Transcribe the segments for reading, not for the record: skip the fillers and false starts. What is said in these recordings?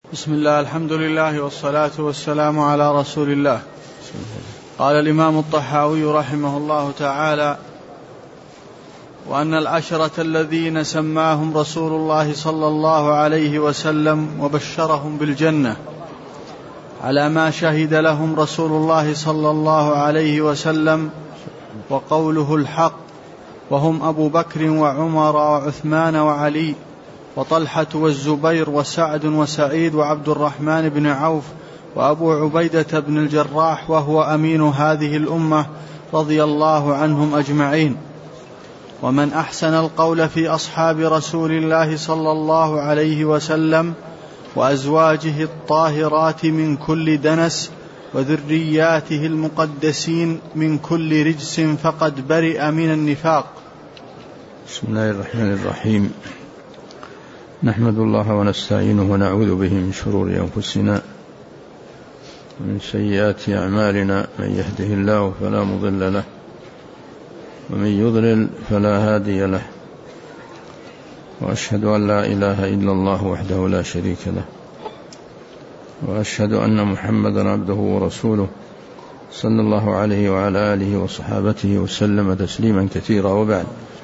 بسم الله، الحمد لله والصلاة والسلام على رسول الله. قال الإمام الطحاوي رحمه الله تعالى: وأن العشرة الذين سماهم رسول الله صلى الله عليه وسلم وبشرهم بالجنة على ما شهد لهم رسول الله صلى الله عليه وسلم وقوله الحق، وهم أبو بكر وعمر وعثمان وعلي وطلحة والزبير وسعد وسعيد وعبد الرحمن بن عوف وأبو عبيدة بن الجراح وهو أمين هذه الأمة رضي الله عنهم أجمعين. ومن أحسن القول في أصحاب رسول الله صلى الله عليه وسلم وأزواجه الطاهرات من كل دنس وذرياته المقدسين من كل رجس فقد برئ من النفاق. بسم الله الرحمن الرحيم. نحمد الله ونستعينه ونعوذ به من شرور أنفسنا ومن سيئات أعمالنا، من يهده الله فلا مضل له ومن يضلل فلا هادي له، وأشهد أن لا إله إلا الله وحده لا شريك له، وأشهد أن محمدا عبده ورسوله صلى الله عليه وعلى آله وصحابته وسلم تسليما كثيرا. وبعد،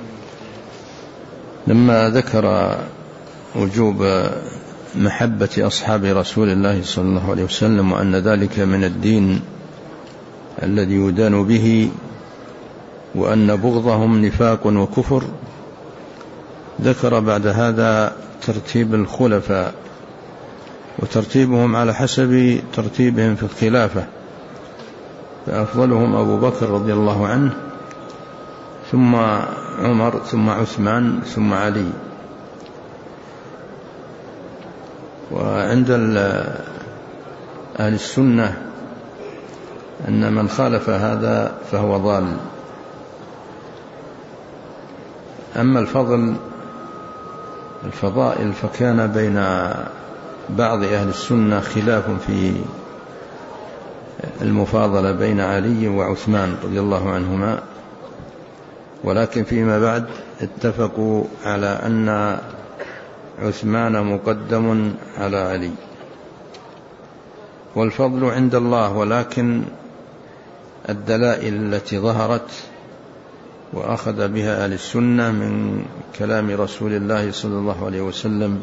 لما ذكر وجوب محبة أصحاب رسول الله صلى الله عليه وسلم وأن ذلك من الدين الذي يدان به وأن بغضهم نفاق وكفر، ذكر بعد هذا ترتيب الخلفاء وترتيبهم على حسب ترتيبهم في الخلافة، فأفضلهم أبو بكر رضي الله عنه، ثم عمر، ثم عثمان، ثم علي. وعند أهل السنة أن من خالف هذا فهو ضال. أما الفضائل فكان بين بعض أهل السنة خلاف في المفاضلة بين علي وعثمان رضي الله عنهما، ولكن فيما بعد اتفقوا على أن عثمان مقدم على علي، والفضل عند الله، ولكن الدلائل التي ظهرت وأخذ بها أهل السنة من كلام رسول الله صلى الله عليه وسلم.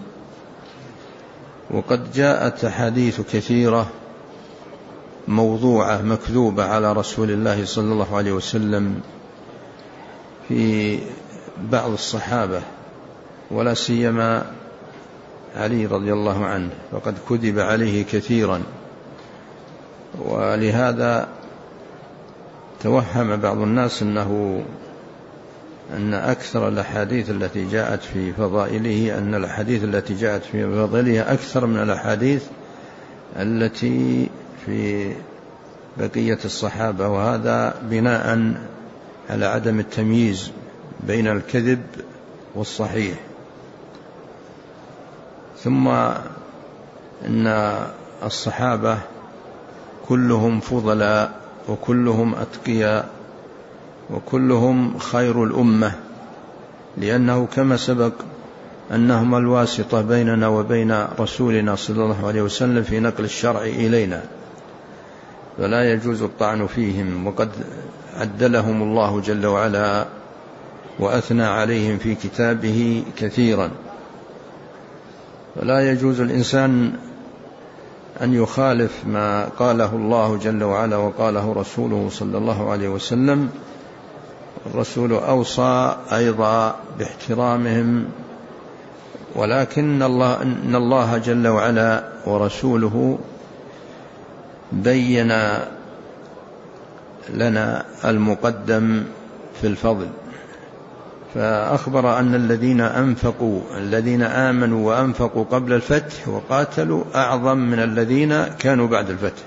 وقد جاءت أحاديث كثيرة موضوعة مكذوبة على رسول الله صلى الله عليه وسلم في بعض الصحابة، ولا سيما علي رضي الله عنه، فقد كذب عليه كثيرا. ولهذا توهم بعض الناس أن أكثر الأحاديث التي جاءت في فضائله، أن الأحاديث التي جاءت في فضائله أكثر من الأحاديث التي في بقية الصحابة، وهذا بناء على عدم التمييز بين الكذب والصحيح. ثم إن الصحابة كلهم فضلاء وكلهم أتقياء وكلهم خير الأمة، لأنه كما سبق أنهم الواسطة بيننا وبين رسولنا صلى الله عليه وسلم في نقل الشرع إلينا، فلا يجوز الطعن فيهم. وقد عدلهم الله جل وعلا وأثنى عليهم في كتابه كثيرا، فلا يجوز الإنسان أن يخالف ما قاله الله جل وعلا وقاله رسوله صلى الله عليه وسلم. الرسول أوصى أيضا باحترامهم، ولكن إن الله جل وعلا ورسوله بين لنا المقدم في الفضل، فأخبر أن الذين آمنوا وأنفقوا قبل الفتح وقاتلوا أعظم من الذين كانوا بعد الفتح.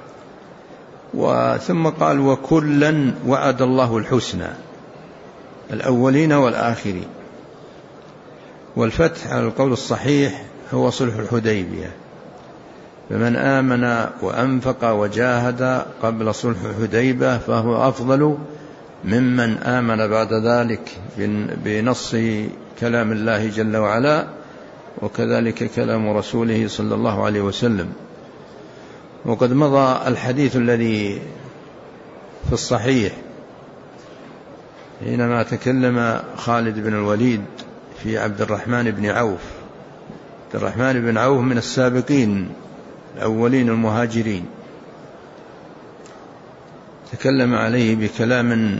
ثم قال: وكلا وعد الله الحسنى، الأولين والآخرين. والفتح على القول الصحيح هو صلح الحديبية، فمن آمن وأنفق وجاهد قبل صلح الحديبية فهو أفضل ممن آمن بعد ذلك، بنص كلام الله جل وعلا: وكذلك كلام رسوله صلى الله عليه وسلم. وقد مضى الحديث الذي في الصحيح حينما تكلم خالد بن الوليد في عبد الرحمن بن عوف. عبد الرحمن بن عوف من السابقين الأولين المهاجرين، تكلم عليه بكلام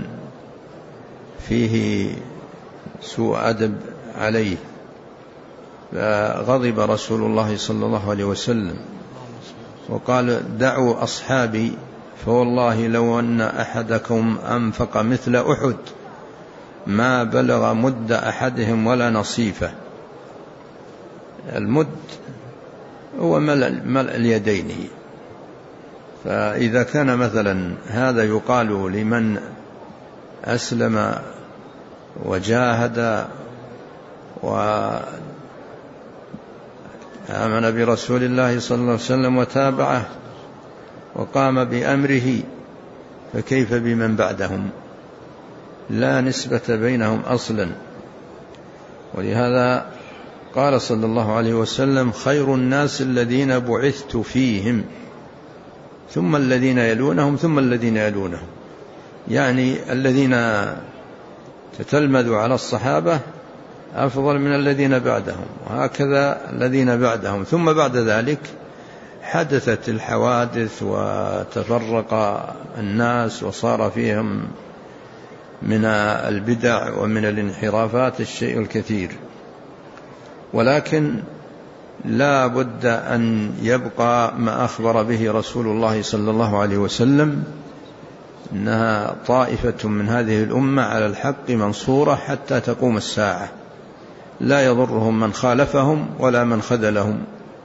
فيه سوء أدب عليه، فغضب رسول الله صلى الله عليه وسلم وقال: دعوا أصحابي فوالله لو أن أحدكم أنفق مثل أحد ما بلغ مد أحدهم ولا نصيفه. المد هو ملء اليدين، فإذا كان مثلا هذا يقال لمن أسلم وجاهد وآمن برسول الله صلى الله عليه وسلم وتابعه وقام بأمره، فكيف بمن بعدهم؟ لا نسبة بينهم أصلا. ولهذا قال صلى الله عليه وسلم: خير الناس الذين بعثت فيهم ثم الذين يلونهم ثم الذين يلونهم، يعني الذين تتلمذوا على الصحابة أفضل من الذين بعدهم، وهكذا الذين بعدهم، ثم بعد ذلك حدثت الحوادث وتفرق الناس وصار فيهم من البدع ومن الانحرافات الشيء الكثير. ولكن لا بد أن يبقى ما أخبر به رسول الله صلى الله عليه وسلم، إنها طائفة من هذه الأمة على الحق منصورة حتى تقوم الساعة، لا يضرهم من خالفهم ولا من خذلهم.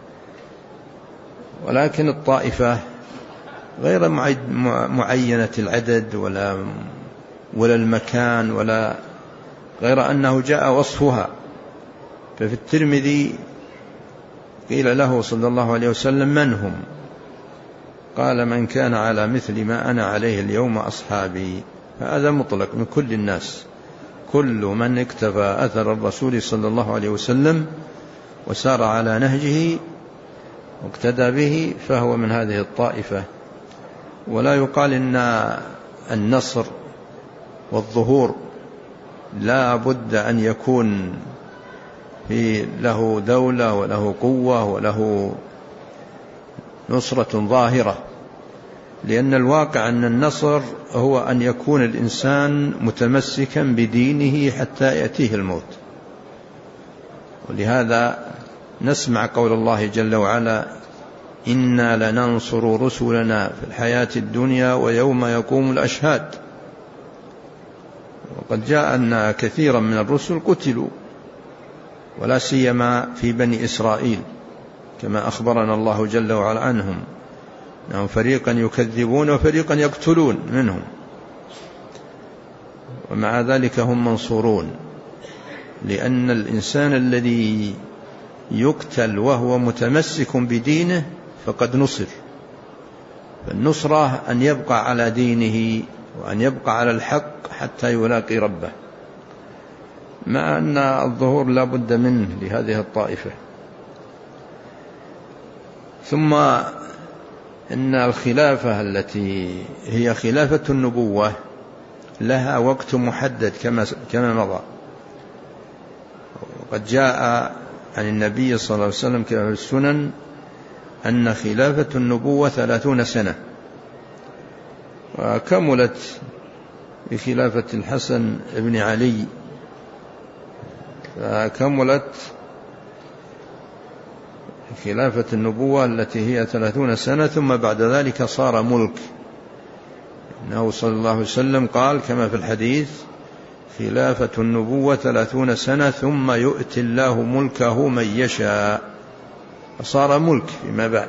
ولكن الطائفة غير معينة العدد ولا المكان، ولا غير أنه جاء وصفها. ففي الترمذي قيل له صلى الله عليه وسلم: من هم؟ قال: من كان على مثل ما أنا عليه اليوم أصحابي. فهذا مطلق من كل الناس، كل من اكتفى أثر الرسول صلى الله عليه وسلم وسار على نهجه واقتدى به فهو من هذه الطائفة. ولا يقال إن النصر والظهور لا بد أن يكون له دولة وله قوة وله نصرة ظاهرة، لأن الواقع أن النصر هو أن يكون الإنسان متمسكا بدينه حتى يأتيه الموت. ولهذا نسمع قول الله جل وعلا: إنا لننصر رسلنا في الحياة الدنيا ويوم يقوم الأشهاد. وقد جاء أن كثيرا من الرسل قتلوا، ولا سيما في بني إسرائيل كما أخبرنا الله جل وعلا عنهم، أنهم فريقا يكذبون وفريقا يقتلون منهم، ومع ذلك هم منصورون، لأن الإنسان الذي يقتل وهو متمسك بدينه فقد نصر. فالنصرة أن يبقى على دينه وأن يبقى على الحق حتى يلاقي ربه، مع أن الظهور لا بد منه لهذه الطائفة. ثم إن الخلافة التي هي خلافة النبوة لها وقت محدد كما مضى. وقد جاء عن النبي صلى الله عليه وسلم كما في السنن أن خلافة النبوة 30 سنة، وكملت بخلافة الحسن بن علي، فكملت خلافة النبوة التي هي 30 سنة، ثم بعد ذلك صار ملك. إنه صلى الله عليه وسلم قال كما في الحديث: خلافة النبوة 30 سنة ثم يؤتي الله ملكه من يشاء. فصار ملك فيما بعد.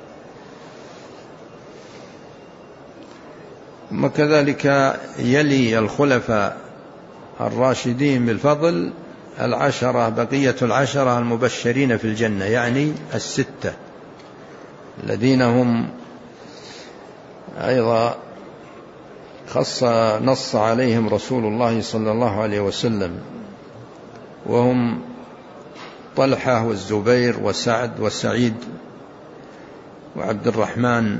ثم كذلك يلي الخلفاء الراشدين بالفضل بقية العشرة المبشرين في الجنة، يعني 6 الذين هم أيضا نص عليهم رسول الله صلى الله عليه وسلم، وهم طلحة والزبير وسعد وسعيد وعبد الرحمن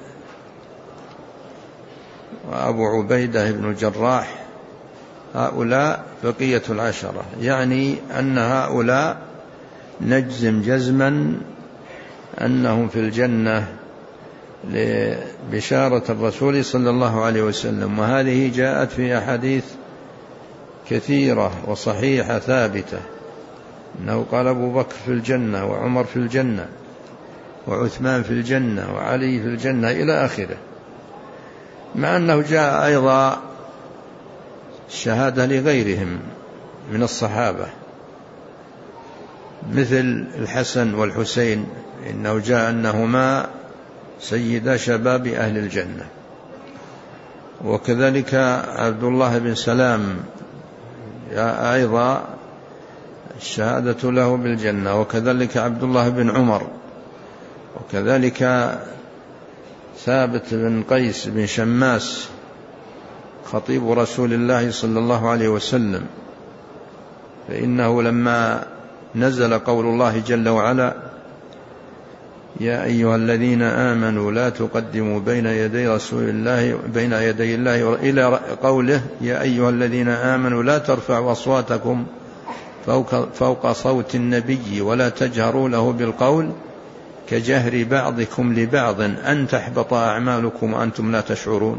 وأبو عبيدة بن الجراح، هؤلاء بقية العشرة، يعني أن هؤلاء نجزم جزما أنهم في الجنة لبشارة الرسول صلى الله عليه وسلم. وهذه جاءت في أحاديث كثيرة وصحيحة ثابتة، أنه قال أبو بكر في الجنة، وعمر في الجنة، وعثمان في الجنة، وعلي في الجنة إلى آخره، مع أنه جاء أيضا الشهادة لغيرهم من الصحابة مثل الحسن والحسين، إنه جاء أنهما سيدا شباب أهل الجنة. وكذلك عبد الله بن سلام أيضا الشهادة له بالجنة، وكذلك عبد الله بن عمر، وكذلك ثابت بن قيس بن شماس خطيب رسول الله صلى الله عليه وسلم، فإنه لما نزل قول الله جل وعلا: يا أيها الذين آمنوا لا تقدموا بين يدي الله إلى قوله: يا أيها الذين آمنوا لا ترفعوا أصواتكم فوق صوت النبي ولا تجهروا له بالقول كجهر بعضكم لبعض أن تحبط أعمالكم وأنتم لا تشعرون.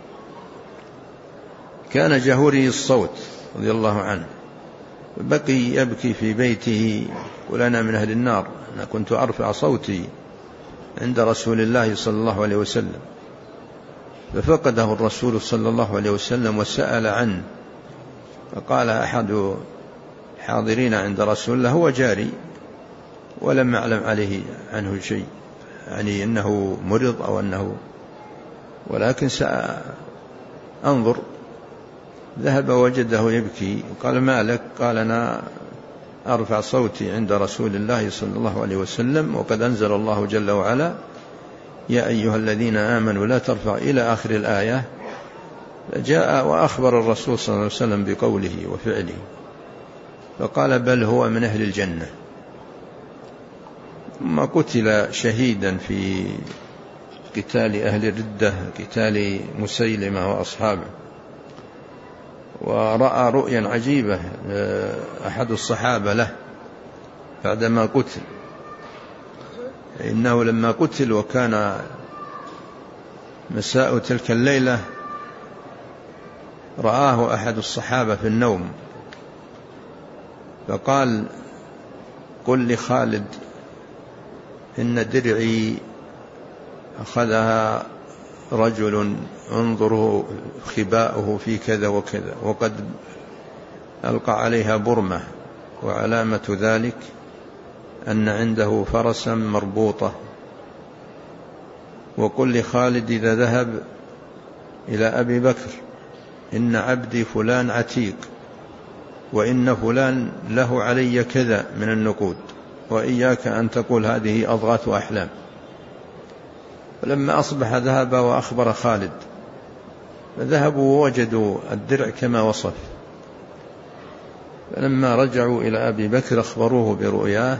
كان جهوري الصوت رضي الله عنه، بقي يبكي في بيته: قل أنا من أهل النار، أنا كنت أرفع صوتي عند رسول الله صلى الله عليه وسلم. ففقده الرسول صلى الله عليه وسلم وسأل عنه، فقال أحد الحاضرين عند رسول الله: هو جاري، ولم يعلم عليه عنه شيء، يعني أنه مرض أو أنه، ولكن سأنظر. ذهب وجده يبكي، قال: ما لك؟ قال: أنا أرفع صوتي عند رسول الله صلى الله عليه وسلم، وقد أنزل الله جل وعلا: يا أيها الذين آمنوا لا ترفع إلى آخر الآية. فجاء وأخبر الرسول صلى الله عليه وسلم بقوله وفعله، فقال: بل هو من أهل الجنة. ثم قتل شهيدا في قتال أهل الردة، قتال مسيلمة وأصحابه. ورأى رؤيا عجيبة أحد الصحابة له بعدما قتل، إنه لما قتل وكان مساء تلك الليلة رآه أحد الصحابة في النوم، فقال: قل لخالد إن درعي أخذها رجل انظروا خباؤه في كذا وكذا، وقد ألقى عليها برمة، وعلامة ذلك أن عنده فرسا مربوطة. وقل لخالد إذا ذهب إلى أبي بكر: إن عبدي فلان عتيق، وإن فلان له علي كذا من النقود، وإياك أن تقول هذه أضغاث أحلام. فلما أصبح ذهب وأخبر خالد، فذهبوا ووجدوا الدرع كما وصف. فلما رجعوا إلى أبي بكر أخبروه برؤياه،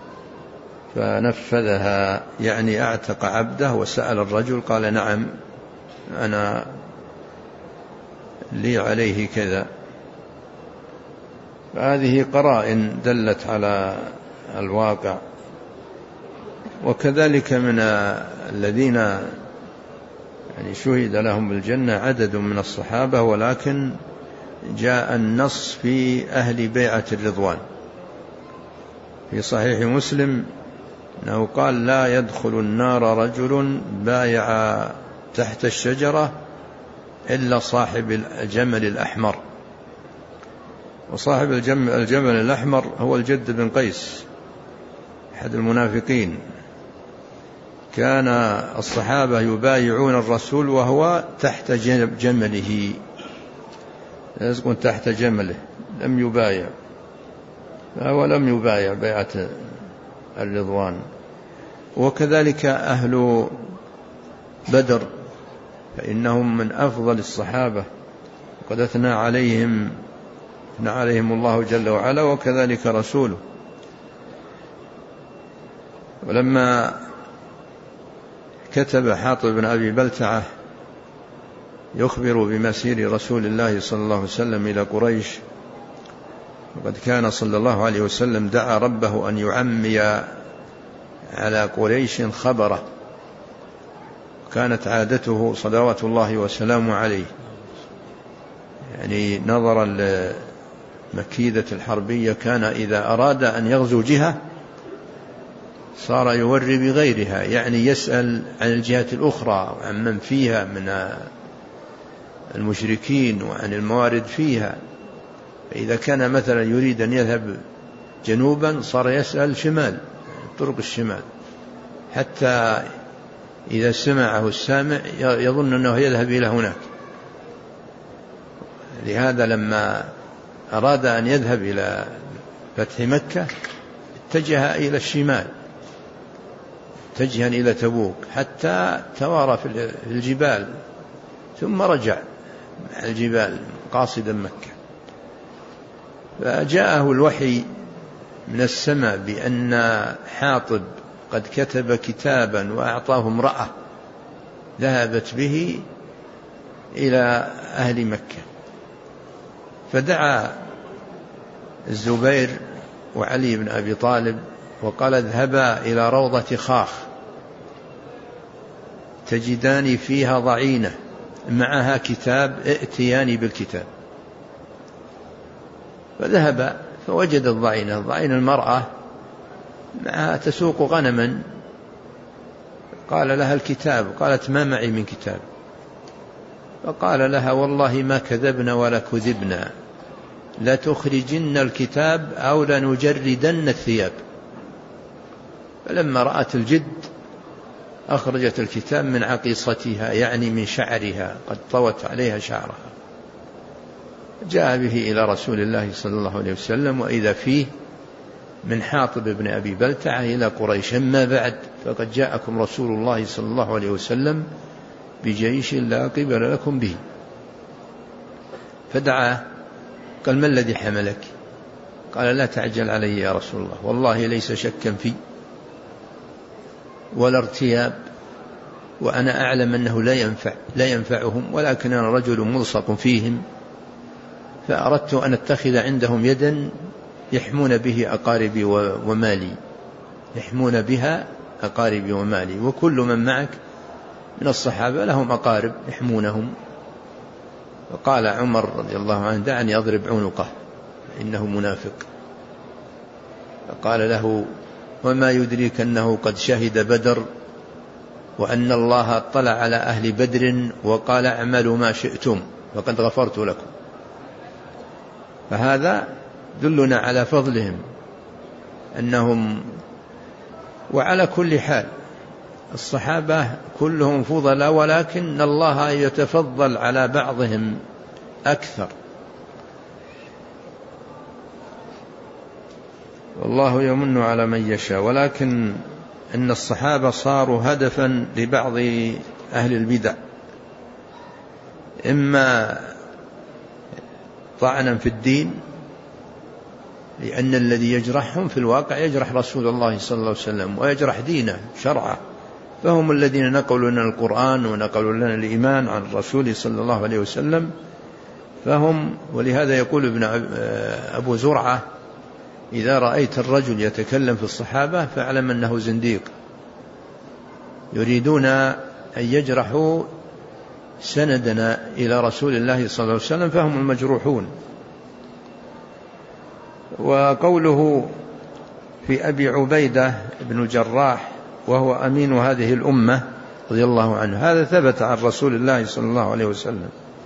فنفذها، يعني أعتق عبده. وسأل الرجل قال: نعم، أنا لي عليه كذا. فهذه قرائن دلت على الواقع. وكذلك من الذين يعني شهد لهم بالجنة عدد من الصحابة، ولكن جاء النص في أهل بيعة الرضوان في صحيح مسلم أنه قال: لا يدخل النار رجل بايع تحت الشجرة إلا صاحب الجمل الأحمر. وصاحب الجمل الأحمر هو الجد بن قيس أحد المنافقين. كان الصحابة يبايعون الرسول وهو تحت جمله، يسكن تحت جمله، لم يبايع، فهو لم يبايع بيعة الرضوان. وكذلك أهل بدر، فإنهم من أفضل الصحابة، وقد أثنى عليهم الله جل وعلا، وكذلك رسوله. ولما كتب حاطب بن أبي بلتعة يخبر بمسير رسول الله صلى الله عليه وسلم إلى قريش، وقد كان صلى الله عليه وسلم دعا ربه أن يعمي على قريش خبره، كانت عادته صلوات الله وسلامه عليه، يعني نظرا لمكيدة الحربية كان إذا أراد أن يغزو جهة صار يوري بغيرها، يعني يسأل عن الجهة الأخرى وعن من فيها من المشركين وعن الموارد فيها. فإذا كان مثلا يريد أن يذهب جنوبا صار يسأل شمال، طرق الشمال، حتى إذا سمعه السامع يظن أنه يذهب إلى هناك. لهذا لما أراد أن يذهب إلى فتح مكة اتجه إلى الشمال، اتجها إلى تبوك حتى توارى في الجبال، ثم رجع مع الجبال قاصدا مكة. فجاءه الوحي من السماء بأن حاطب قد كتب كتابا وأعطاه امرأة ذهبت به إلى أهل مكة، فدعا الزبير وعلي بن أبي طالب وقال اذهبا إلى روضة خاخ تجدان فيها ضعينة معها كتاب ائتياني بالكتاب. فذهب فوجد الضعينة، ضعين المرأة معها تسوق غنما، قال لها الكتاب، قالت ما معي من كتاب، فقال لها والله ما كذبنا ولا كذبنا، لا تخرجن الكتاب أو لنجردن الثياب. فلما رأت الجد أخرجت الكتاب من عقيصتها، يعني من شعرها، قد طوت عليها شعرها، جاء به إلى رسول الله صلى الله عليه وسلم، وإذا فيه من حاطب بن أبي بلتعة إلى قريش: أما بعد فقد جاءكم رسول الله صلى الله عليه وسلم بجيش لا قبل لكم به. فدعا قال: ما الذي حملك؟ قال: لا تعجل علي يا رسول الله، والله ليس شكا في ولا ارتياب، وأنا أعلم أنه لا ينفعهم، ولكن أنا رجل ملصق فيهم، فأردت أن أتخذ عندهم يدا يحمون به أقاربي ومالي، يحمون بها أقاربي ومالي، وكل من معك من الصحابة لهم أقارب يحمونهم. وقال عمر رضي الله عنه: دعني أضرب عنقه إنه منافق. فقال له: وما يدريك أنه قد شهد بدر، وأن الله اطلع على أهل بدر وقال اعملوا ما شئتم فقد غفرت لكم. فهذا دلنا على فضلهم أنهم. وعلى كل حال الصحابة كلهم فضلاء، ولكن الله يتفضل على بعضهم أكثر، والله يمن على من يشاء. ولكن إن الصحابة صاروا هدفا لبعض أهل البدع، إما طعنا في الدين، لأن الذي يجرحهم في الواقع يجرح رسول الله صلى الله عليه وسلم ويجرح دينه شرعه، فهم الذين نقلوا لنا القرآن ونقلوا لنا الإيمان عن الرسول صلى الله عليه وسلم، فهم. ولهذا يقول ابن أبو زرعة: إذا رأيت الرجل يتكلم في الصحابة فاعلم أنه زنديق، يريدون أن يجرحوا سندنا إلى رسول الله صلى الله عليه وسلم، فهم المجروحون. وقوله في أبي عبيدة بن جراح وهو أمين هذه الأمة رضي الله عنه، هذا ثبت عن رسول الله صلى الله عليه وسلم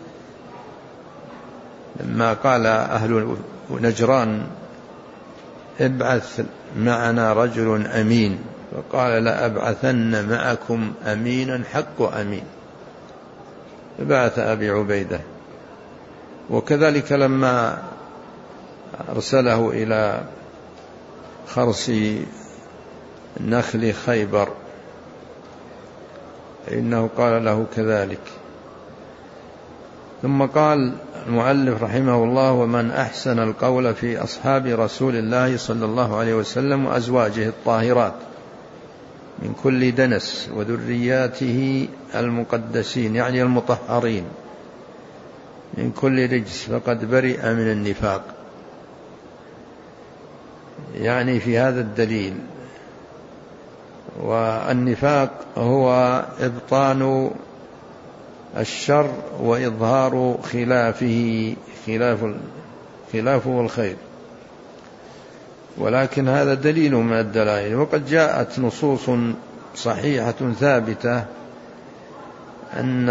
لما قال أهل نجران: ابعث معنا رجل أمين، فقال: لا أبعثن معكم أمينا حق أمين، فبعث أبي عبيدة. وكذلك لما أرسله إلى خرص نخل خيبر إنه قال له كذلك. ثم قال المؤلف رحمه الله: ومن أحسن القول في أصحاب رسول الله صلى الله عليه وسلم وأزواجه الطاهرات من كل دنس وذرياته المقدسين يعني المطهرين من كل رجس فقد برئ من النفاق. يعني في هذا الدليل. والنفاق هو إبطان الشر وإظهار خلافه الخير، ولكن هذا دليل من الدلائل. وقد جاءت نصوص صحيحة ثابتة أن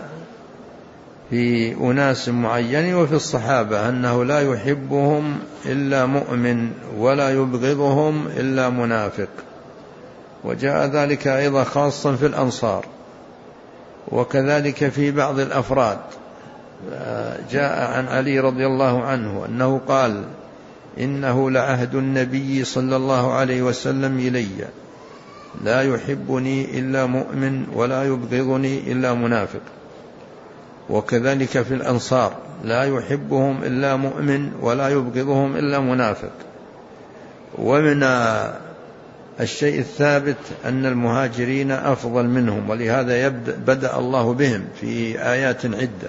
في أناس معين وفي الصحابة أنه لا يحبهم إلا مؤمن ولا يبغضهم إلا منافق، وجاء ذلك أيضا خاصا في الأنصار، وكذلك في بعض الأفراد. جاء عن علي رضي الله عنه أنه قال: إنه لعهد النبي صلى الله عليه وسلم إلي لا يحبني إلا مؤمن ولا يبغضني إلا منافق. وكذلك في الأنصار لا يحبهم إلا مؤمن ولا يبغضهم إلا منافق. ومن الشيء الثابت أن المهاجرين أفضل منهم، ولهذا بدأ الله بهم في آيات عدة.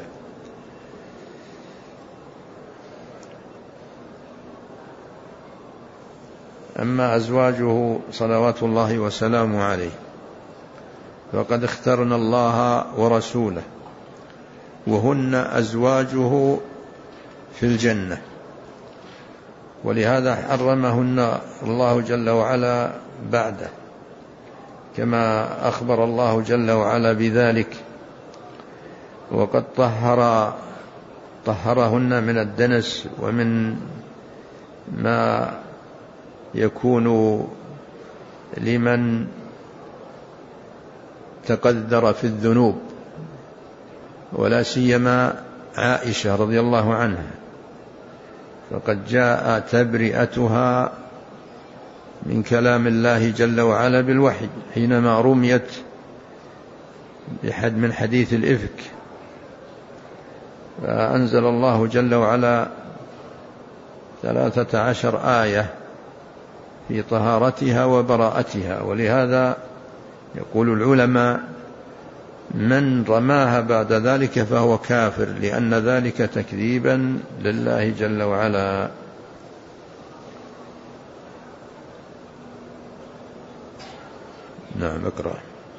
أما أزواجه صلوات الله وسلامه عليه فقد اخترن الله ورسوله، وهن أزواجه في الجنة، ولهذا حرمهن الله جل وعلا بعده، كما أخبر الله جل وعلا بذلك. وقد طهرهن من الدنس ومن ما يكون لمن تقدر في الذنوب، ولا سيما عائشة رضي الله عنها، فقد جاء تبرئتها من كلام الله جل وعلا بالوحي حينما رميت من حديث الإفك، فأنزل الله جل وعلا 13 آية في طهارتها وبراءتها. ولهذا يقول العلماء: من رماها بعد ذلك فهو كافر، لأن ذلك تكذيبا لله جل وعلا. نعم، اقرأ.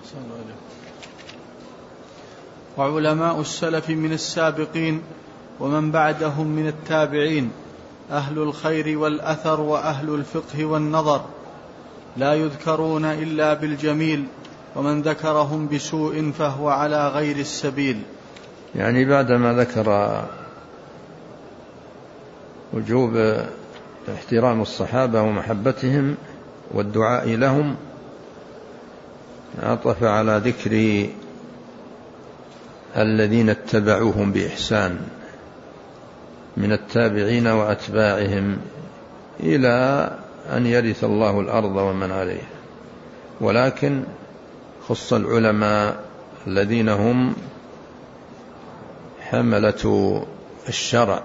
وعلماء السلف من السابقين ومن بعدهم من التابعين أهل الخير والأثر وأهل الفقه والنظر لا يذكرون إلا بالجميل، ومن ذكرهم بسوء فهو على غير السبيل. يعني بعدما ذكر وجوب احترام الصحابة ومحبتهم والدعاء لهم، عطف على ذكر الذين اتبعوهم بإحسان من التابعين وأتباعهم إلى أن يرث الله الأرض ومن عليها. ولكن خص العلماء الذين هم حملة الشرع،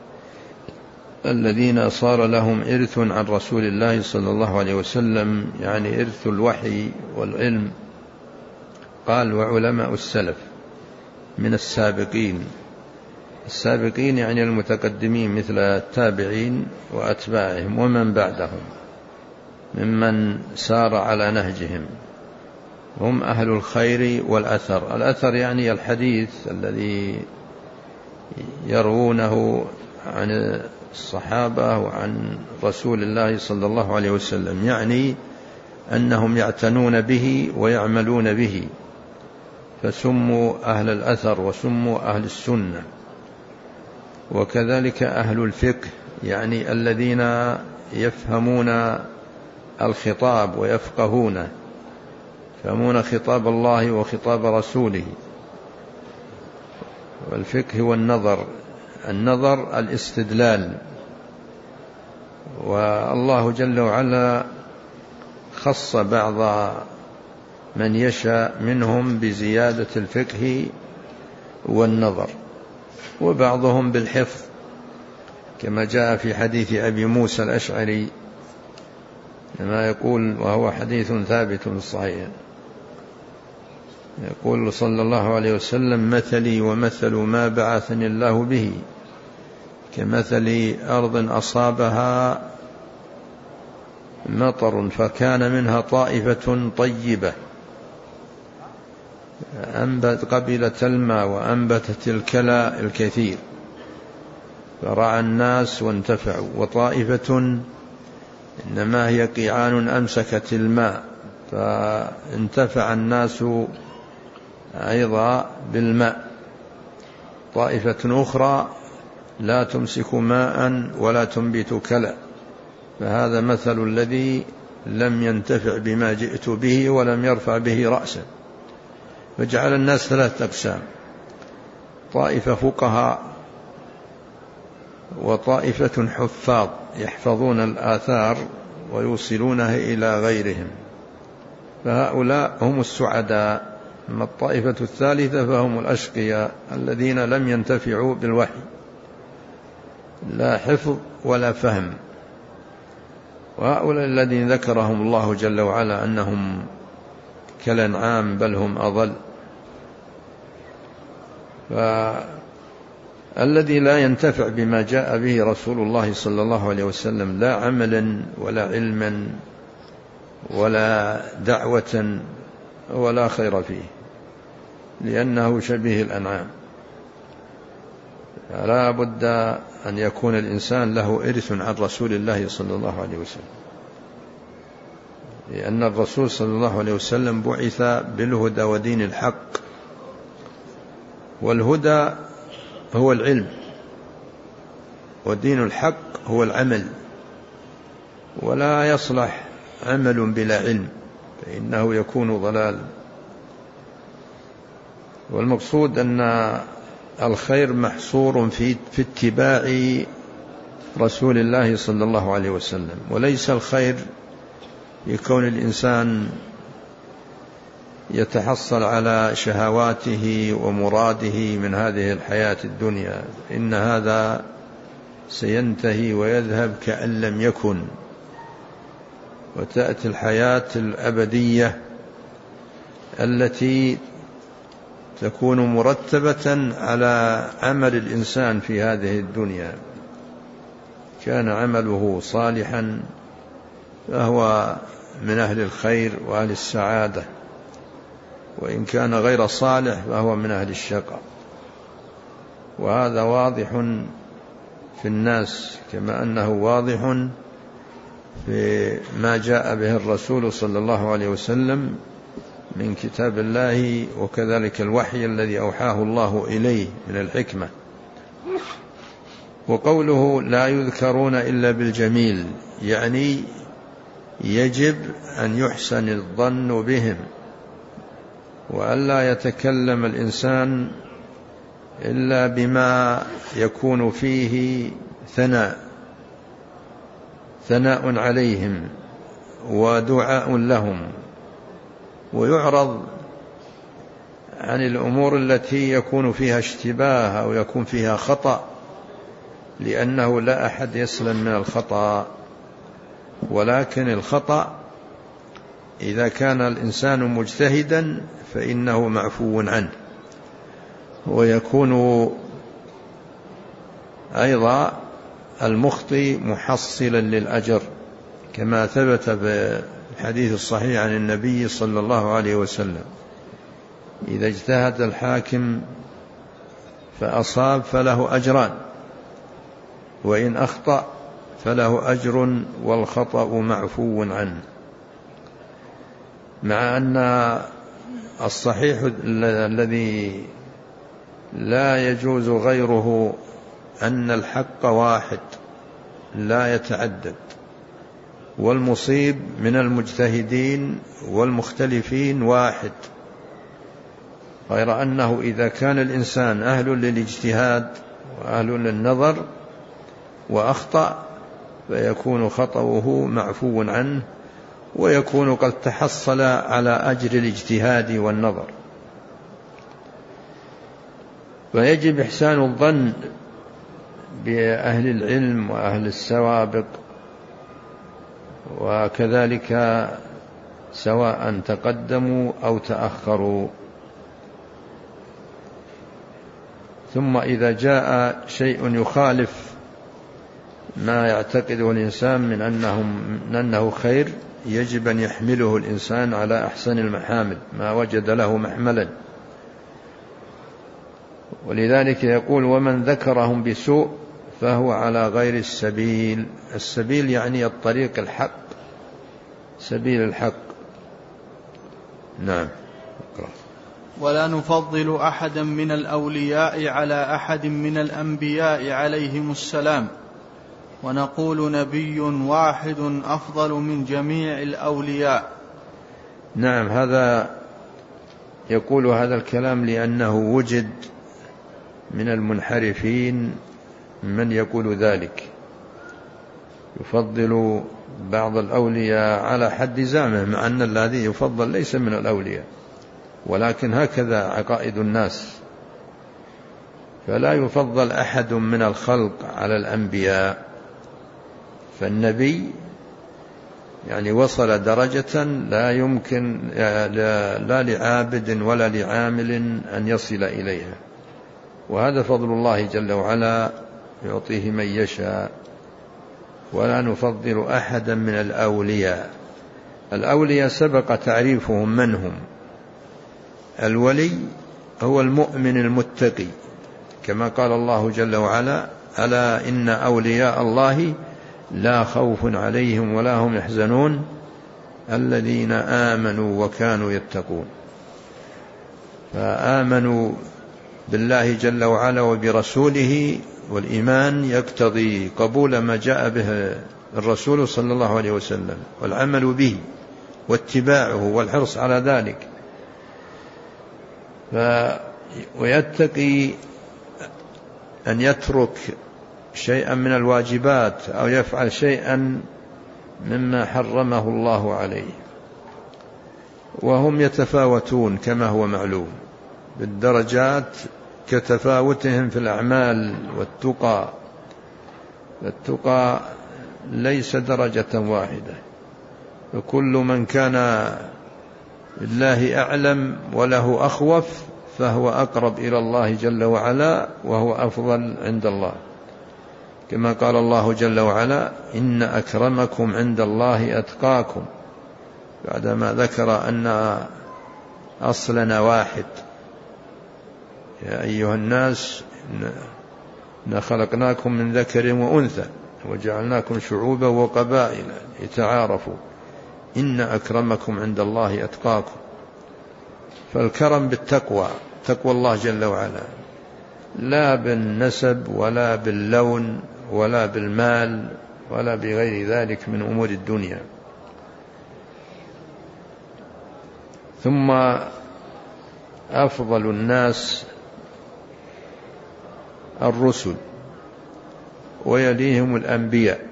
الذين صار لهم إرث عن رسول الله صلى الله عليه وسلم، يعني إرث الوحي والعلم. قال: وعلماء السلف من السابقين. السابقين يعني المتقدمين مثل التابعين وأتباعهم ومن بعدهم ممن سار على نهجهم، هم أهل الخير والأثر. الأثر يعني الحديث الذي يروونه عن الصحابة وعن رسول الله صلى الله عليه وسلم، يعني أنهم يعتنون به ويعملون به، فسموا أهل الأثر وسموا أهل السنة. وكذلك أهل الفقه، يعني الذين يفهمون الخطاب ويفقهونه، يفهمون خطاب الله وخطاب رسوله. والفقه والنظر، النظر الاستدلال. والله جل وعلا خص بعض من يشاء منهم بزيادة الفقه والنظر، وبعضهم بالحفظ، كما جاء في حديث أبي موسى الأشعري كما يقول، وهو حديث ثابت في الصحيح، يقول صلى الله عليه وسلم: مثلي ومثل ما بعثني الله به كمثل أرض أصابها مطر فكان منها طائفة طيبة قبلت الماء وأنبتت الكلى الكثير فرعى الناس وانتفعوا، وطائفة إنما هي قيعان أمسكت الماء فانتفع الناس أيضا بالماء، طائفة أخرى لا تمسك ماء ولا تنبت كلى. فهذا مثل الذي لم ينتفع بما جئت به ولم يرفع به رأسا. فجعل الناس ثلاثة أقسام: طائفة فقهاء، وطائفة حفاظ يحفظون الآثار ويوصلونها إلى غيرهم، فهؤلاء هم السعداء. أما الطائفة الثالثة فهم الأشقياء الذين لم ينتفعوا بالوحي، لا حفظ ولا فهم. وهؤلاء الذين ذكرهم الله جل وعلا أنهم كالأنعام بل هم أضل. فالذي لا ينتفع بما جاء به رسول الله صلى الله عليه وسلم لا عملا ولا علما ولا دعوة ولا خير فيه، لأنه شبيه الأنعام. فلا بد أن يكون الإنسان له إرث عن رسول الله صلى الله عليه وسلم، لأن الرسول صلى الله عليه وسلم بعث بالهدى ودين الحق، والهدى هو العلم، ودين الحق هو العمل، ولا يصلح عمل بلا علم فإنه يكون ضلال. والمقصود أن الخير محصور في اتباع رسول الله صلى الله عليه وسلم، وليس الخير يكون الإنسان يتحصل على شهواته ومراده من هذه الحياة الدنيا، إن هذا سينتهي ويذهب كأن لم يكن، وتأتي الحياة الأبدية التي تكون مرتبة على عمل الإنسان في هذه الدنيا. كان عمله صالحا فهو من أهل الخير وأهل السعادة، وإن كان غير صالح فهو من أهل الشقاء. وهذا واضح في الناس كما أنه واضح في ما جاء به الرسول صلى الله عليه وسلم من كتاب الله، وكذلك الوحي الذي أوحاه الله إليه من الحكمة. وقوله لا يذكرون إلا بالجميل، يعني يجب أن يحسن الظن بهم، وألا يتكلم الإنسان إلا بما يكون فيه ثناء عليهم ودعاء لهم، ويعرض عن الأمور التي يكون فيها اشتباه أو يكون فيها خطأ، لأنه لا أحد يسلم من الخطأ. ولكن الخطأ إذا كان الإنسان مجتهدا فإنه معفو عنه، ويكون أيضا المخطئ محصلا للأجر، كما ثبت بالحديث الصحيح عن النبي صلى الله عليه وسلم: إذا اجتهد الحاكم فأصاب فله أجران، وإن أخطأ فله أجر والخطأ معفو عنه. مع أن الصحيح الذي لا يجوز غيره أن الحق واحد لا يتعدد، والمصيب من المجتهدين والمختلفين واحد، غير أنه إذا كان الإنسان أهل للاجتهاد وأهل للنظر وأخطأ فيكون خطأه معفو عنه، ويكون قد تحصل على أجر الاجتهاد والنظر. فيجب إحسان الظن بأهل العلم وأهل السوابق وكذلك سواء تقدموا أو تأخروا. ثم إذا جاء شيء يخالف ما يعتقده الإنسان من أنه خير يجب أن يحمله الإنسان على أحسن المحامل ما وجد له محملا. ولذلك يقول: ومن ذكرهم بسوء فهو على غير السبيل. السبيل يعني الطريق الحق، سبيل الحق. نعم. ولا نفضل أحدا من الأولياء على أحد من الأنبياء عليهم السلام، ونقول نبي واحد أفضل من جميع الأولياء. نعم، هذا يقول هذا الكلام لأنه وجد من المنحرفين من يقول ذلك، يفضل بعض الأولياء على حد زعمه، مع أن الذي يفضل ليس من الأولياء، ولكن هكذا عقائد الناس. فلا يفضل أحد من الخلق على الأنبياء، فالنبي يعني وصل درجة لا يمكن لا لعابد ولا لعامل أن يصل إليها، وهذا فضل الله جل وعلا يعطيه من يشاء. ولا نفضل أحدا من الأولياء. الأولياء سبق تعريفهم من هم. الولي هو المؤمن المتقي، كما قال الله جل وعلا: ألا إن أولياء الله لا خوف عليهم ولا هم يحزنون الذين آمنوا وكانوا يتقون. فآمنوا بالله جل وعلا وبرسوله، والإيمان يقتضي قبول ما جاء به الرسول صلى الله عليه وسلم والعمل به واتباعه والحرص على ذلك. ويتقي أن يترك شيئا من الواجبات أو يفعل شيئا مما حرمه الله عليه. وهم يتفاوتون كما هو معلوم بالدرجات كتفاوتهم في الأعمال والتقى. التقى ليس درجة واحدة، وكل من كان بالله أعلم وله أخوف فهو أقرب إلى الله جل وعلا وهو أفضل عند الله، كما قال الله جل وعلا: إن أكرمكم عند الله أتقاكم، بعدما ذكر أن أصلنا واحد: يا أيها الناس إنا خلقناكم من ذكر وأنثى وجعلناكم شعوبا وقبائل لتعارفوا إن أكرمكم عند الله أتقاكم. فالكرم بالتقوى، تقوى الله جل وعلا، لا بالنسب ولا باللون ولا بالمال ولا بغير ذلك من أمور الدنيا. ثم أفضل الناس الرسل، ويليهم الأنبياء،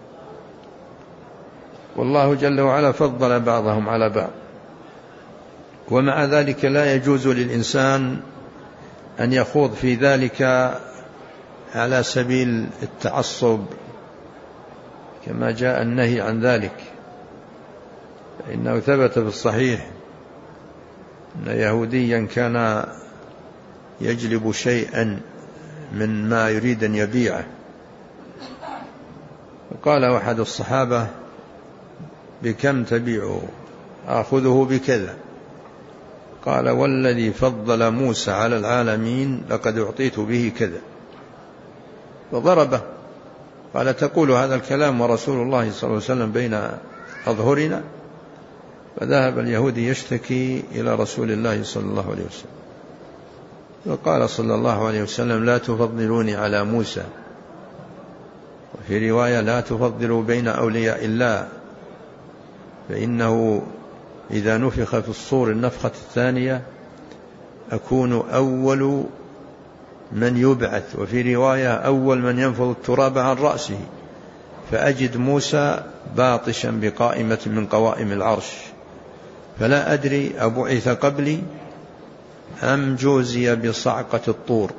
والله جل وعلا فضل بعضهم على بعض. ومع ذلك لا يجوز للإنسان أن يخوض في ذلك على سبيل التعصب كما جاء النهي عن ذلك. إنه ثبت في الصحيح أن يهوديا كان يجلب شيئا من ما يريد أن يبيعه، وقال أحد الصحابة: بكم تبيعه؟ آخذه بكذا. قال: والذي فضل موسى على العالمين لقد أعطيت به كذا، فضربه. قال: تقول هذا الكلام ورسول الله صلى الله عليه وسلم بين أظهرنا؟ فذهب اليهودي يشتكي إلى رسول الله صلى الله عليه وسلم، وقال صلى الله عليه وسلم: لا تفضلوني على موسى. وفي رواية: لا تفضلوا بين أولياء الله، فإنه إذا نفخ في الصور النفخة الثانية أكون أول من يبعث، وفي رواية: أول من ينفض التراب عن رأسه، فأجد موسى باطشا بقائمة من قوائم العرش، فلا أدري أبعث قبلي أم جوزي بصعقة الطور.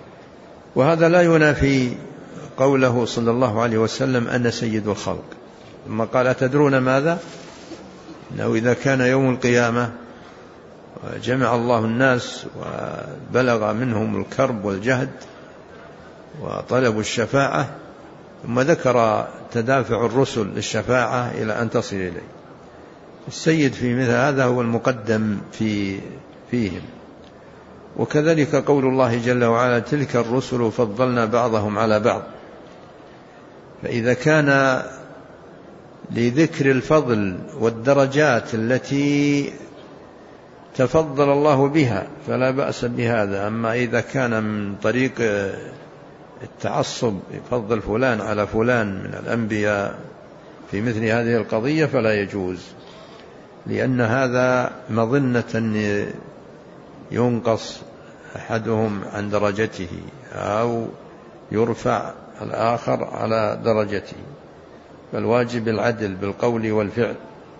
وهذا لا ينافي قوله صلى الله عليه وسلم أن سيد الخلق، ثم قال أتدرون ماذا؟ إنه إذا كان يوم القيامة وجمع الله الناس وبلغ منهم الكرب والجهد وطلبوا الشفاعة، ثم ذكر تدافع الرسل للشفاعة إلى أن تصل إليه، السيد في مثل هذا هو المقدم فيهم. وكذلك قول الله جل وعلا تلك الرسل فضلنا بعضهم على بعض. فإذا كان لذكر الفضل والدرجات التي تفضل الله بها فلا بأس بهذا. أما إذا كان من طريق التعصب يفضل فلان على فلان من الأنبياء في مثل هذه القضية فلا يجوز، لأن هذا مظنة أن ينقص أحدهم عن درجته أو يرفع الآخر على درجته، فالواجب العدل بالقول والفعل.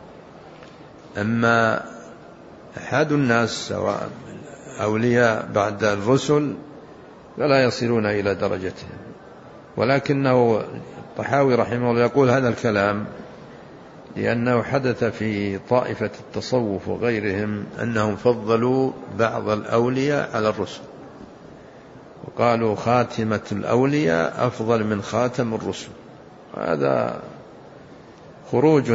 أما أحد الناس سواء أولياء بعد الرسل فلا يصلون إلى درجتهم. ولكنه الطحاوي رحمه الله يقول هذا الكلام لأنه حدث في طائفة التصوف وغيرهم أنهم فضلوا بعض الأولياء على الرسل، وقالوا خاتمة الأولياء أفضل من خاتم الرسل. هذا خروج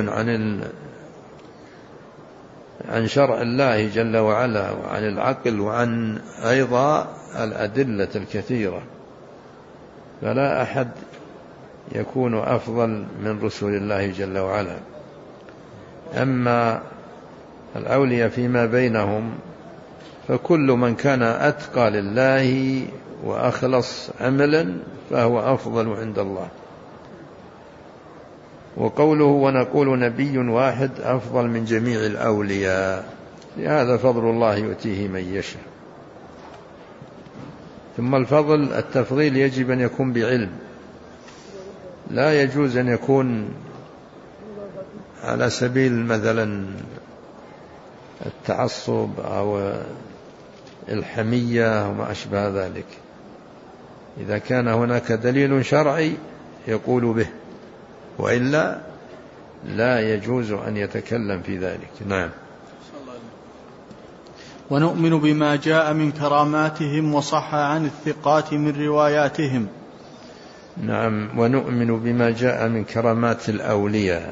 عن شرع الله جل وعلا وعن العقل وعن أيضا الأدلة الكثيرة، فلا أحد يكون أفضل من رسول الله جل وعلا. أما الأولياء فيما بينهم فكل من كان أتقى لله وأخلص عملا فهو أفضل عند الله. وقوله ونقول نبي واحد أفضل من جميع الأولياء، لهذا فضل الله يؤتيه من يشاء. ثم الفضل التفضيل يجب أن يكون بعلم، لا يجوز أن يكون على سبيل مثلا التعصب أو الحمية وما أشبه ذلك. إذا كان هناك دليل شرعي يقول به، وإلا لا يجوز أن يتكلم في ذلك. نعم. ونؤمن بما جاء من كراماتهم وصح عن الثقات من رواياتهم. نعم، ونؤمن بما جاء من كرامات الأولياء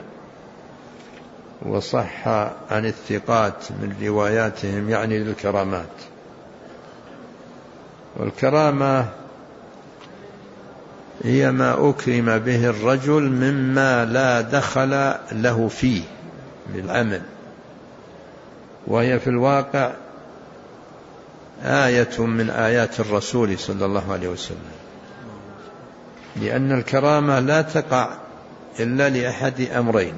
وصح عن الثقات من رواياتهم، يعني للكرامات. والكرامة هي ما أكرم به الرجل مما لا دخل له فيه بالعمل، وهي في الواقع آية من آيات الرسول صلى الله عليه وسلم، لأن الكرامة لا تقع إلا لأحد أمرين: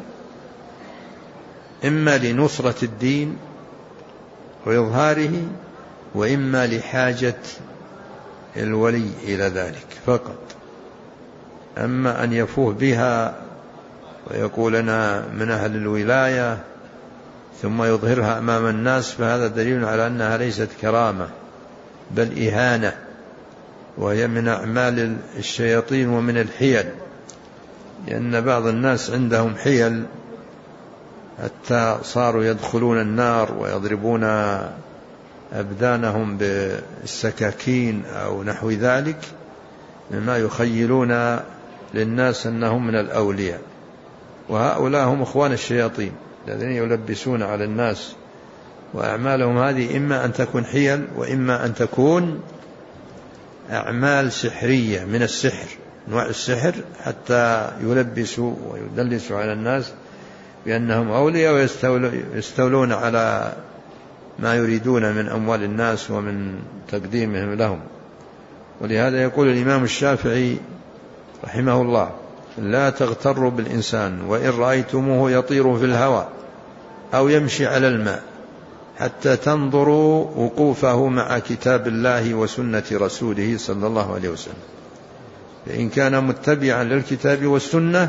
إما لنصرة الدين وإظهاره، وإما لحاجة الولي إلى ذلك فقط. أما أن يفوه بها ويقول أنا من أهل الولاية ثم يظهرها أمام الناس فهذا دليل على أنها ليست كرامة بل إهانة، وهي من أعمال الشياطين ومن الحيل، لأن بعض الناس عندهم حيل حتى صاروا يدخلون النار ويضربون أبدانهم بالسكاكين أو نحو ذلك مما يخيلون للناس أنهم من الأولياء. وهؤلاء هم إخوان الشياطين الذين يلبسون على الناس، وأعمالهم هذه إما أن تكون حيل وإما أن تكون أعمال سحرية من السحر، نوع السحر، حتى يلبسوا ويدلسوا على الناس بأنهم أولياء ويستولون على ما يريدون من أموال الناس ومن تقديمهم لهم. ولهذا يقول الإمام الشافعي رحمه الله: لا تغتروا بالإنسان وإن رأيتموه يطير في الهواء أو يمشي على الماء حتى تنظروا وقوفه مع كتاب الله وسنة رسوله صلى الله عليه وسلم، فإن كان متبعا للكتاب والسنة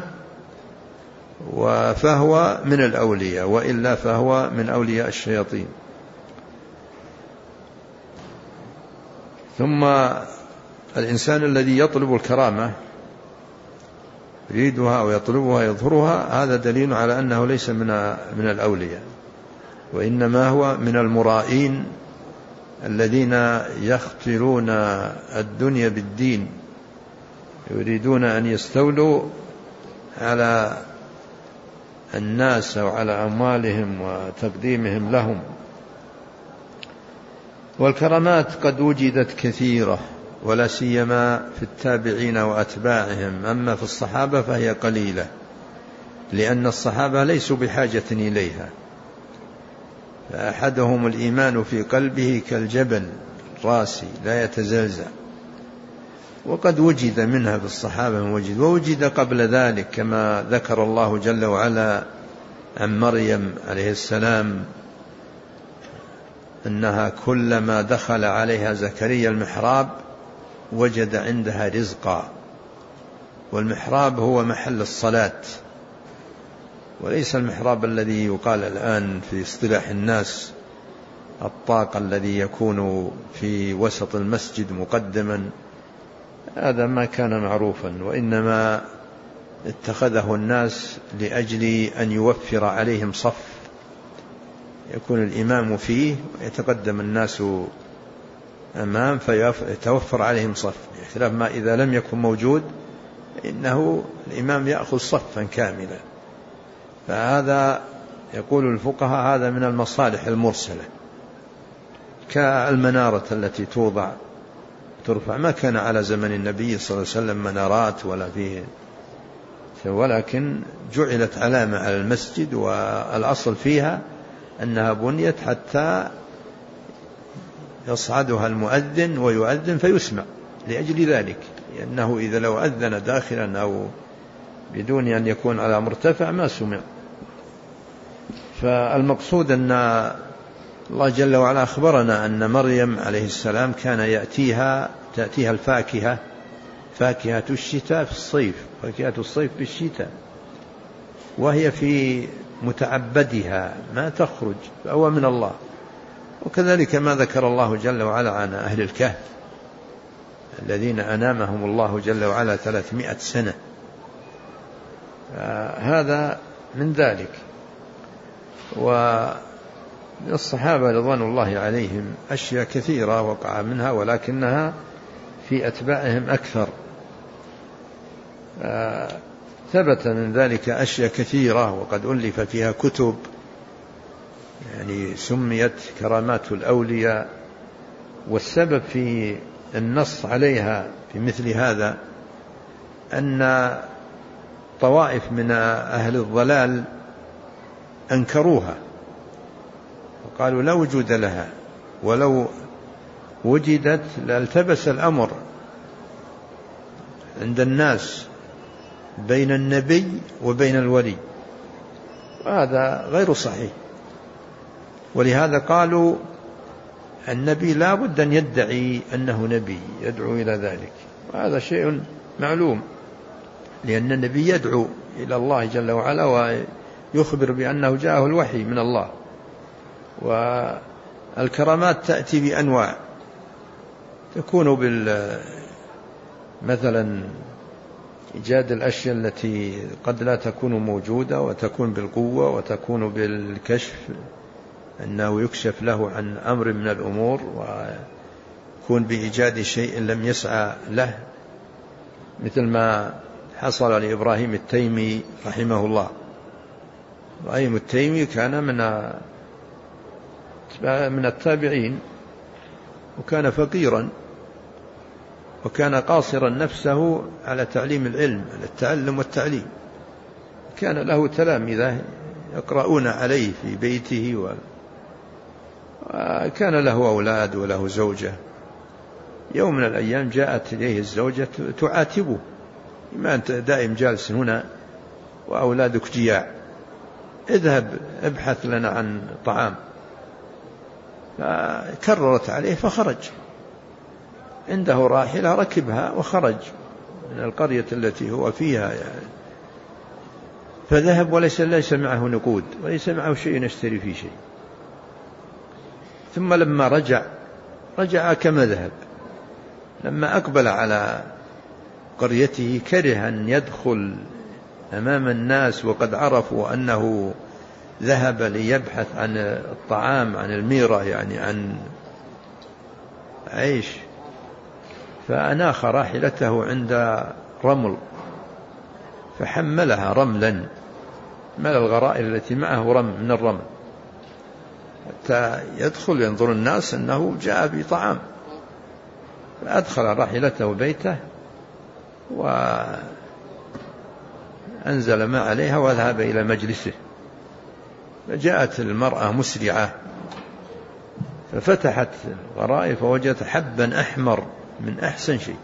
فهو من الأولياء، وإلا فهو من أولياء الشياطين. ثم الإنسان الذي يطلب الكرامة يريدها ويطلبها يظهرها، هذا دليل على أنه ليس من الأولياء، وإنما هو من المرائين الذين يختلون الدنيا بالدين، يريدون أن يستولوا على الناس وعلى أموالهم وتقديمهم لهم. والكرامات قد وجدت كثيرة، ولا سيما في التابعين وأتباعهم، أما في الصحابة فهي قليلة، لأن الصحابة ليسوا بحاجة إليها، فأحدهم الإيمان في قلبه كالجبل الراسي لا يتزلزل، وقد وجد منها في الصحابة ووجد قبل ذلك، كما ذكر الله جل وعلا عن مريم عليه السلام أنها كلما دخل عليها زكريا المحراب وجد عندها رزقا، والمحراب هو محل الصلاة، وليس المحراب الذي يقال الآن في اصطلاح الناس الطاق الذي يكون في وسط المسجد مقدما، هذا ما كان معروفا، وإنما اتخذه الناس لأجل أن يوفر عليهم صف يكون الإمام فيه ويتقدم الناس أمام فيتوفر عليهم صف، بخلاف ما إذا لم يكن موجود إنه الإمام يأخذ صفا كاملا. فهذا يقول الفقهاء هذا من المصالح المرسلة، كالمنارة التي ترفع، ما كان على زمن النبي صلى الله عليه وسلم منارات ولا فيه، ولكن جعلت علامة على المسجد، والأصل فيها أنها بنيت حتى يصعدها المؤذن ويؤذن فيسمع، لأجل ذلك، لأنه إذا لو أذن داخلا أو بدون أن يكون على مرتفع ما سمع. فالمقصود أن الله جل وعلا أخبرنا أن مريم عليه السلام كان تأتيها الفاكهة، فاكهة الشتاء في الصيف، فاكهة الصيف بالشتاء، وهي في متعبدها ما تخرج، فهو من الله. وكذلك ما ذكر الله جل وعلا عن أهل الكهف الذين أنامهم الله جل وعلا 300 سنة، هذا من ذلك. ومن الصحابة رضوان الله عليهم أشياء كثيرة وقع منها، ولكنها في أتباعهم أكثر. ثبت من ذلك أشياء كثيرة، وقد ألف فيها كتب، يعني سميت كرامات الأولياء. والسبب في النص عليها في مثل هذا أن طوائف من أهل الضلال أنكروها وقالوا لا وجود لها، ولو وجدت لالتبس الأمر عند الناس بين النبي وبين الولي، وهذا غير صحيح. ولهذا قالوا النبي لا بد أن يدعي أنه نبي، يدعو إلى ذلك، وهذا شيء معلوم، لأن النبي يدعو إلى الله جل وعلا ويخبر بأنه جاءه الوحي من الله. والكرامات تأتي بأنواع، تكون مثلا إيجاد الأشياء التي قد لا تكون موجودة، وتكون بالقوة، وتكون بالكشف، أنه يكشف له عن أمر من الأمور، ويكون بإيجاد شيء لم يسعى له، مثل ما حصل لإبراهيم التيمي رحمه الله. إبراهيم التيمي كان من التابعين، وكان فقيرا، وكان قاصرا نفسه على تعليم العلم، على التعلم والتعليم. كان له تلامذة يقرؤون عليه في بيته، وكان له أولاد وله زوجة. يوم من الأيام جاءت إليه الزوجة تعاتبه: ما أنت دائم جالس هنا وأولادك جياع، اذهب ابحث لنا عن طعام. فكررت عليه فخرج، عنده راحلة ركبها وخرج من القرية التي هو فيها يعني. فذهب وليس معه نقود، وليس معه شيء يشتري فيه شيء. ثم لما رجع كما ذهب. لما أقبل على قريته كره أن يدخل أمام الناس وقد عرفوا أنه ذهب ليبحث عن الطعام، عن الميرة، يعني عن عيش، فأناخ راحلته عند رمل فحملها رملا، مل الغرائل التي معه من الرمل، حتى يدخل ينظر الناس أنه جاء بطعام، فأدخل راحلته بيته وأنزل ما عليها وذهب إلى مجلسه. فجاءت المرأة مسرعة ففتحت الغرائل فوجدت حبا أحمر من أحسن شيء،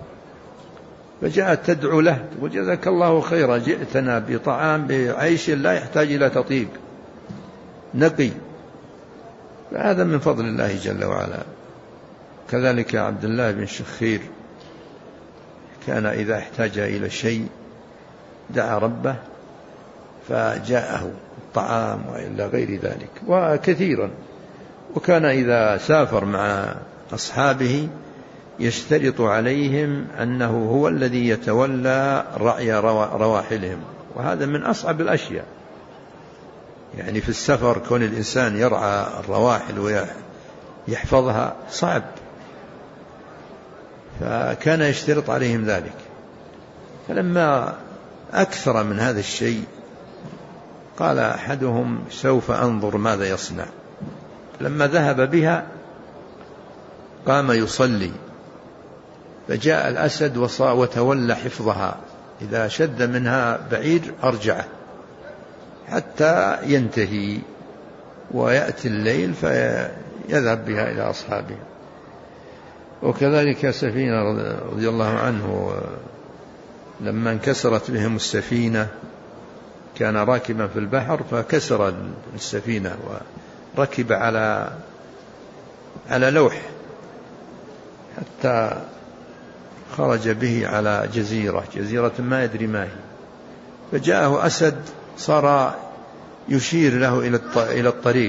فجاءت تدعو له: وجزاك الله خيرا، جئتنا بطعام بعيش لا يحتاج إلى تطيب نقي. فهذا من فضل الله جل وعلا. كذلك عبد الله بن شخير كان إذا احتاج إلى شيء دعا ربه فجاءه الطعام وإلى غير ذلك، وكثيرا. وكان إذا سافر مع أصحابه يشترط عليهم أنه هو الذي يتولى رعي رواحلهم، وهذا من أصعب الأشياء. يعني في السفر كون الإنسان يرعى الرواحل ويحفظها صعب، فكان يشترط عليهم ذلك. فلما أكثر من هذا الشيء قال أحدهم: سوف أنظر ماذا يصنع. لما ذهب بها قام يصلي، فجاء الأسد وتولى حفظها، إذا شد منها بعير أرجعه حتى ينتهي ويأتي الليل فيذهب بها إلى أصحابه. وكذلك سفينة رضي الله عنه لما انكسرت بهم السفينة كان راكبا في البحر فكسر السفينة وركب على لوح حتى خرج به على جزيرة ما يدري ما هي، فجاءه أسد صار يشير له إلى الطريق،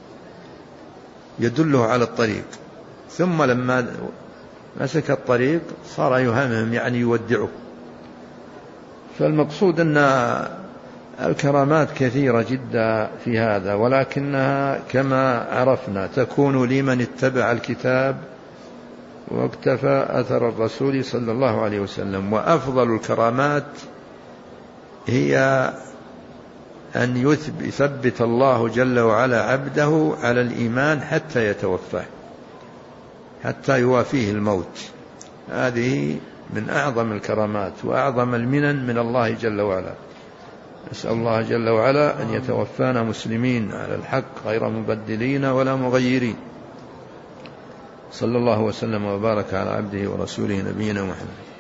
يدله على الطريق، ثم لما مسك الطريق صار يهمهم، يعني يودعه. فالمقصود أن الكرامات كثيرة جدا في هذا، ولكنها كما عرفنا تكون لمن اتبع الكتاب واقتفى أثر الرسول صلى الله عليه وسلم. وأفضل الكرامات هي أن يثبت الله جل وعلا عبده على الإيمان حتى يتوفاه، حتى يوافيه الموت. هذه من أعظم الكرامات وأعظم المنن من الله جل وعلا. نسأل الله جل وعلا أن يتوفانا مسلمين على الحق غير مبدلين ولا مغيرين. صلى الله وسلم وبارك على عبده ورسوله نبينا محمد.